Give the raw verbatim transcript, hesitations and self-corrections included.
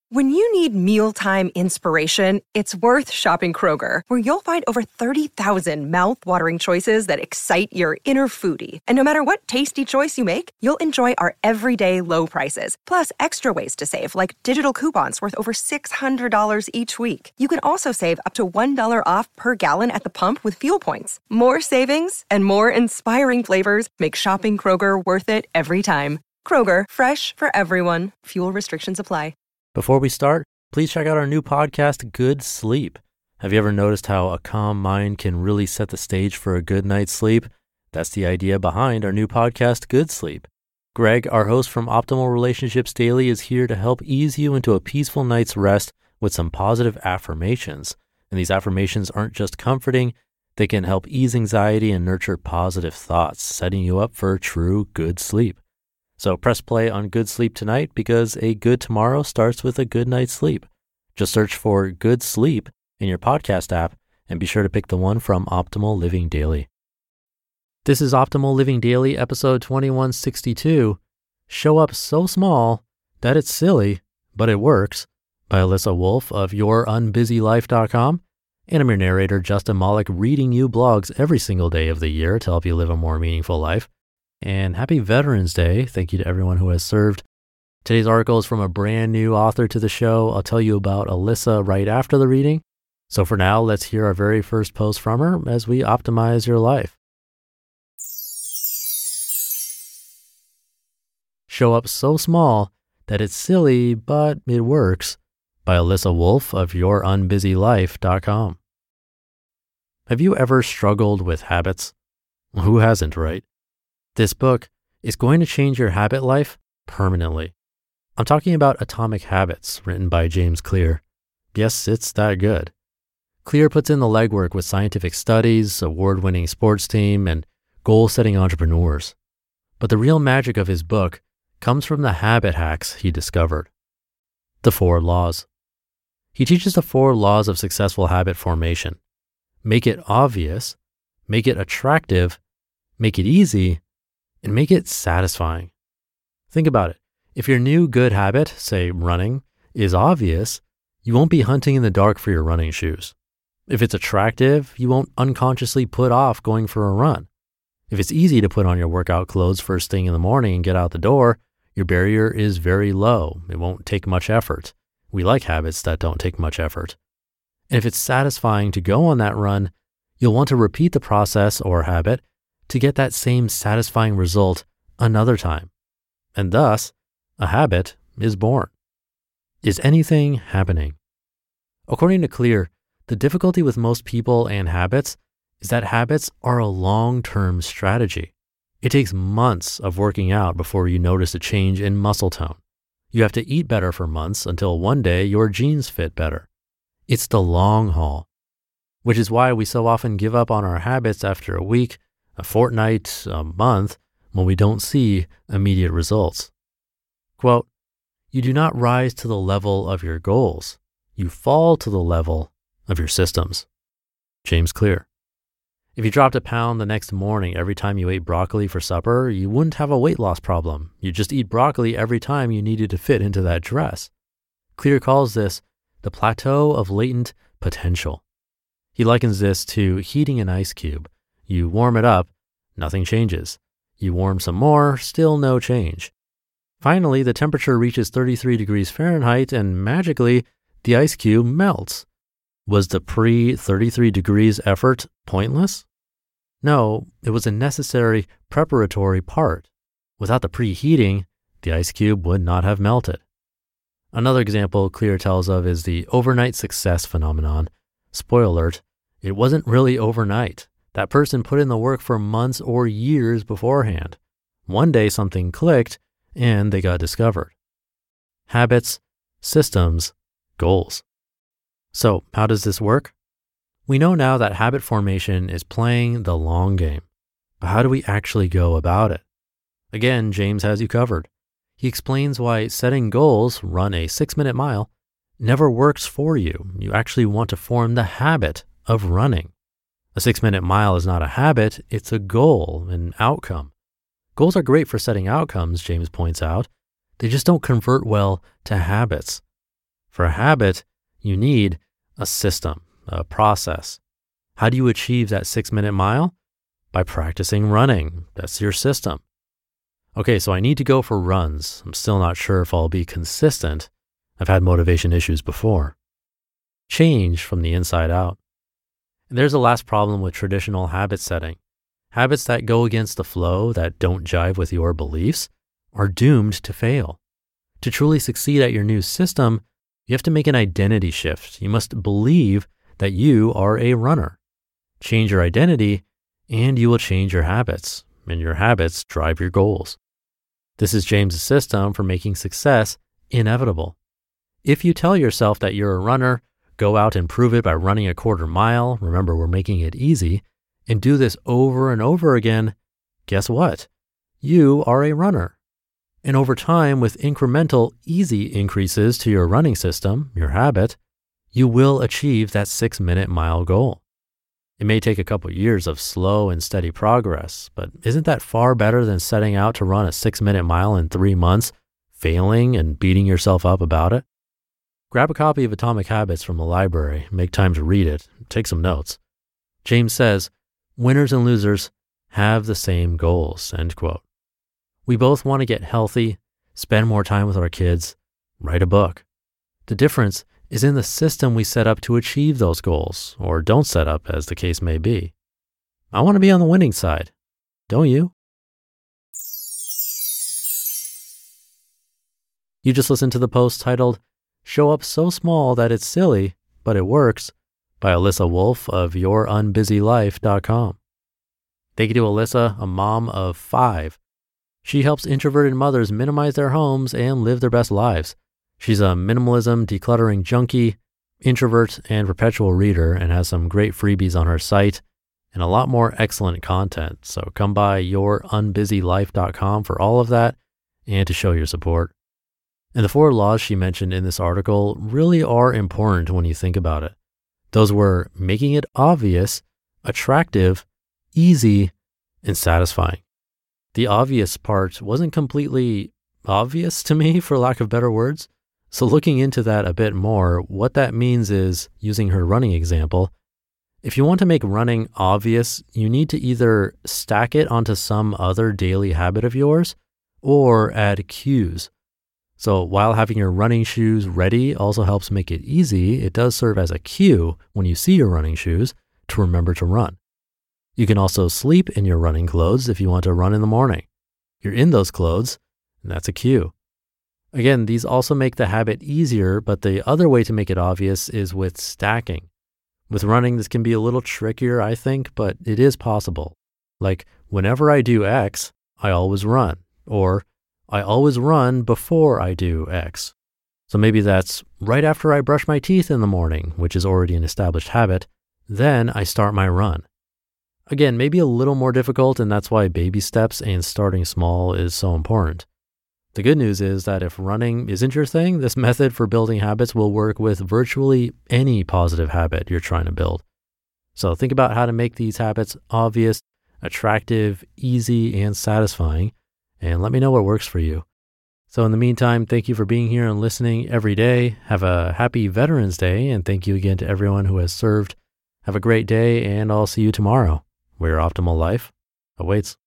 When you need mealtime inspiration, it's worth shopping Kroger, where you'll find over thirty thousand mouth-watering choices that excite your inner foodie. And no matter what tasty choice you make, you'll enjoy our everyday low prices, plus extra ways to save, like digital coupons worth over six hundred dollars each week. You can also save up to one dollar off per gallon at the pump with fuel points. More savings and more inspiring flavors make shopping Kroger worth it every time. Kroger, fresh for everyone. Fuel restrictions apply. Before we start, please check out our new podcast, Good Sleep. Have you ever noticed how a calm mind can really set the stage for a good night's sleep? That's the idea behind our new podcast, Good Sleep. Greg, our host from Optimal Relationships Daily, is here to help ease you into a peaceful night's rest with some positive affirmations. And these affirmations aren't just comforting, they can help ease anxiety and nurture positive thoughts, setting you up for true good sleep. So press play on Good Sleep tonight, because a good tomorrow starts with a good night's sleep. Just search for Good Sleep in your podcast app and be sure to pick the one from Optimal Living Daily. This is Optimal Living Daily, episode twenty-one sixty-two, Show Up So Small That It's Silly, But It Works, by Alyssa Wolf of your unbusy life dot com. And I'm your narrator, Justin Malik, reading you blogs every single day of the year to help you live a more meaningful life. And happy Veterans Day. Thank you to everyone who has served. Today's article is from a brand new author to the show. I'll tell you about Alyssa right after the reading. So for now, let's hear our very first post from her as we optimize your life. Show Up So Small That It's Silly, But It Works, by Alyssa Wolf of your unbusy life dot com. Have you ever struggled with habits? Who hasn't, right? This book is going to change your habit life permanently. I'm talking about Atomic Habits, written by James Clear. Yes, it's that good. Clear puts in the legwork with scientific studies, award-winning sports team, and goal-setting entrepreneurs. But the real magic of his book comes from the habit hacks he discovered. The four laws. He teaches the four laws of successful habit formation. Make it obvious, make it attractive, make it easy, and make it satisfying. Think about it. If your new good habit, say running, is obvious, you won't be hunting in the dark for your running shoes. If it's attractive, you won't unconsciously put off going for a run. If it's easy to put on your workout clothes first thing in the morning and get out the door, your barrier is very low. It won't take much effort. We like habits that don't take much effort. And if it's satisfying to go on that run, you'll want to repeat the process or habit to get that same satisfying result another time. And thus, a habit is born. Is anything happening? According to Clear, the difficulty with most people and habits is that habits are a long-term strategy. It takes months of working out before you notice a change in muscle tone. You have to eat better for months until one day your jeans fit better. It's the long haul, which is why we so often give up on our habits after a week, a fortnight, a month, when we don't see immediate results. Quote, you do not rise to the level of your goals. You fall to the level of your systems. James Clear. If you dropped a pound the next morning every time you ate broccoli for supper, you wouldn't have a weight loss problem. You'd just eat broccoli every time you needed to fit into that dress. Clear calls this the plateau of latent potential. He likens this to heating an ice cube. You warm it up, nothing changes. You warm some more, still no change. Finally, the temperature reaches thirty-three degrees Fahrenheit and magically, the ice cube melts. Was the pre-thirty-three degrees effort pointless? No, it was a necessary preparatory part. Without the preheating, the ice cube would not have melted. Another example Clear tells of is the overnight success phenomenon. Spoiler alert, it wasn't really overnight. That person put in the work for months or years beforehand. One day something clicked and they got discovered. Habits, systems, goals. So how does this work? We know now that habit formation is playing the long game. But how do we actually go about it? Again, James has you covered. He explains why setting goals, run a six-minute mile, never works for you. You actually want to form the habit of running. A six-minute mile is not a habit, it's a goal, an outcome. Goals are great for setting outcomes, James points out. They just don't convert well to habits. For a habit, you need a system, a process. How do you achieve that six minute mile? By practicing running. That's your system. Okay, so I need to go for runs. I'm still not sure if I'll be consistent. I've had motivation issues before. Change from the inside out. And there's the last problem with traditional habit setting. Habits that go against the flow, that don't jive with your beliefs, are doomed to fail. To truly succeed at your new system, you have to make an identity shift. You must believe that you are a runner. Change your identity, and you will change your habits, and your habits drive your goals. This is James' system for making success inevitable. If you tell yourself that you're a runner, go out and prove it by running a quarter mile. Remember, we're making it easy. And do this over and over again. Guess what? You are a runner. And over time, with incremental, easy increases to your running system, your habit, you will achieve that six minute mile goal. It may take a couple years of slow and steady progress, but isn't that far better than setting out to run a six minute mile in three months, failing and beating yourself up about it? Grab a copy of Atomic Habits from the library, make time to read it, take some notes. James says, winners and losers have the same goals, end quote. We both want to get healthy, spend more time with our kids, write a book. The difference is in the system we set up to achieve those goals, or don't set up as the case may be. I want to be on the winning side. Don't you? You just listened to the post titled, Show Up So Small That It's Silly, But It Works, by Alyssa Wolf of your unbusy life dot com. Thank you to Alyssa, a mom of five. She helps introverted mothers minimize their homes and live their best lives. She's a minimalism decluttering junkie, introvert, and perpetual reader, and has some great freebies on her site and a lot more excellent content. So come by your unbusy life dot com for all of that and to show your support. And the four laws she mentioned in this article really are important when you think about it. Those were making it obvious, attractive, easy, and satisfying. The obvious part wasn't completely obvious to me, for lack of better words. So looking into that a bit more, what that means is, using her running example, if you want to make running obvious, you need to either stack it onto some other daily habit of yours or add cues. So while having your running shoes ready also helps make it easy, it does serve as a cue when you see your running shoes to remember to run. You can also sleep in your running clothes if you want to run in the morning. You're in those clothes, and that's a cue. Again, these also make the habit easier, but the other way to make it obvious is with stacking. With running, this can be a little trickier, I think, but it is possible. Like, whenever I do X, I always run, or I always run before I do X. So maybe that's right after I brush my teeth in the morning, which is already an established habit, then I start my run. Again, maybe a little more difficult, and that's why baby steps and starting small is so important. The good news is that if running isn't your thing, this method for building habits will work with virtually any positive habit you're trying to build. So think about how to make these habits obvious, attractive, easy, and satisfying, and let me know what works for you. So in the meantime, thank you for being here and listening every day. Have a happy Veterans Day, and thank you again to everyone who has served. Have a great day, and I'll see you tomorrow, where your optimal life awaits.